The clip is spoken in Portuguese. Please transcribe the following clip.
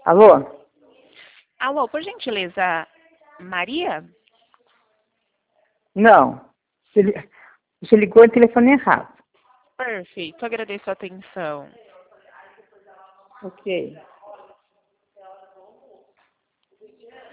Alô? Alô, por gentileza, Maria? Não. Você ligou no telefone errado. Perfeito, agradeço a atenção. Ok.